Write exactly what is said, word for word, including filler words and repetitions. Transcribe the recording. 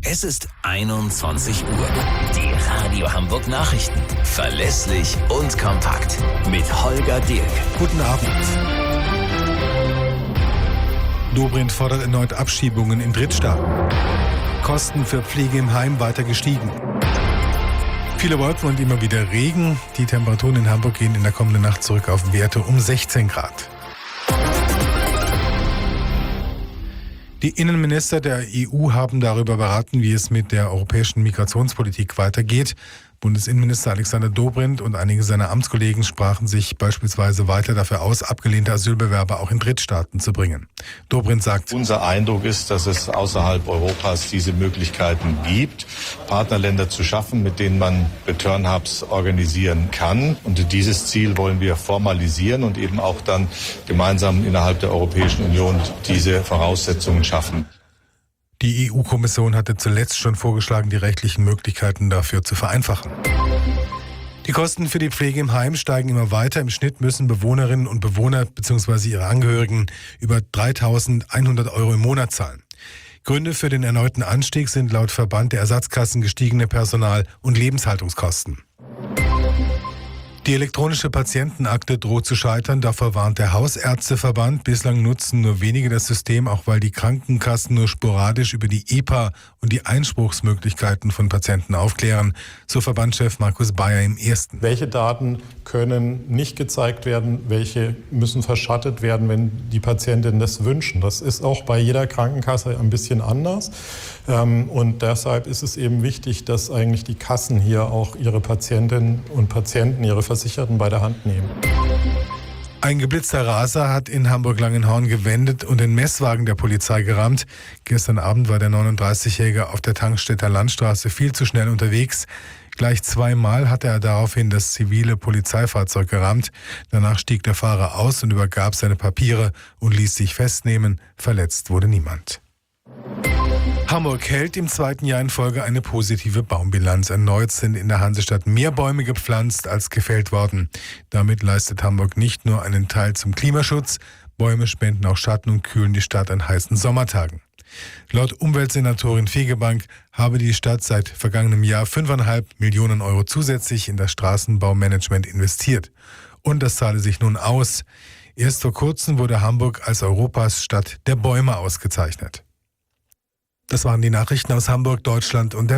Es ist einundzwanzig Uhr. Die Radio Hamburg Nachrichten. Verlässlich und kompakt. Mit Holger Dirk. Guten Abend. Dobrindt fordert erneut Abschiebungen in Drittstaaten. Kosten für Pflege im Heim weiter gestiegen. Viele Wolken und immer wieder Regen. Die Temperaturen in Hamburg gehen in der kommenden Nacht zurück auf Werte um sechzehn Grad. Die Innenminister der E U haben darüber beraten, wie es mit der europäischen Migrationspolitik weitergeht. Bundesinnenminister Alexander Dobrindt und einige seiner Amtskollegen sprachen sich beispielsweise weiter dafür aus, abgelehnte Asylbewerber auch in Drittstaaten zu bringen. Dobrindt sagt: Unser Eindruck ist, dass es außerhalb Europas diese Möglichkeiten gibt, Partnerländer zu schaffen, mit denen man Return Hubs organisieren kann. Und dieses Ziel wollen wir formalisieren und eben auch dann gemeinsam innerhalb der Europäischen Union diese Voraussetzungen schaffen. Die E U-Kommission hatte zuletzt schon vorgeschlagen, die rechtlichen Möglichkeiten dafür zu vereinfachen. Die Kosten für die Pflege im Heim steigen immer weiter. Im Schnitt müssen Bewohnerinnen und Bewohner bzw. ihre Angehörigen über dreitausendeinhundert Euro im Monat zahlen. Gründe für den erneuten Anstieg sind laut Verband der Ersatzkassen gestiegene Personal- und Lebenshaltungskosten. Die elektronische Patientenakte droht zu scheitern, davor warnt der Hausärzteverband. Bislang nutzen nur wenige das System, auch weil die Krankenkassen nur sporadisch über die E P A und die Einspruchsmöglichkeiten von Patienten aufklären, so Verbandschef Markus Bayer im Ersten. Welche Daten können nicht gezeigt werden, welche müssen verschattet werden, wenn die Patientinnen das wünschen. Das ist auch bei jeder Krankenkasse ein bisschen anders. Und deshalb ist es eben wichtig, dass eigentlich die Kassen hier auch ihre Patientinnen und Patienten, ihre Versicherten bei der Hand nehmen. Ein geblitzter Raser hat in Hamburg-Langenhorn gewendet und den Messwagen der Polizei gerammt. Gestern Abend war der neununddreißigjährige auf der Tankstätter Landstraße viel zu schnell unterwegs. Gleich zweimal hatte er daraufhin das zivile Polizeifahrzeug gerammt. Danach stieg der Fahrer aus und übergab seine Papiere und ließ sich festnehmen. Verletzt wurde niemand. Hamburg hält im zweiten Jahr in Folge eine positive Baumbilanz. Erneut sind in der Hansestadt mehr Bäume gepflanzt als gefällt worden. Damit leistet Hamburg nicht nur einen Teil zum Klimaschutz, Bäume spenden auch Schatten und kühlen die Stadt an heißen Sommertagen. Laut Umweltsenatorin Fegebank habe die Stadt seit vergangenem Jahr fünfeinhalb Millionen Euro zusätzlich in das Straßenbaumanagement investiert. Und das zahle sich nun aus. Erst vor kurzem wurde Hamburg als Europas Stadt der Bäume ausgezeichnet. Das waren die Nachrichten aus Hamburg, Deutschland und der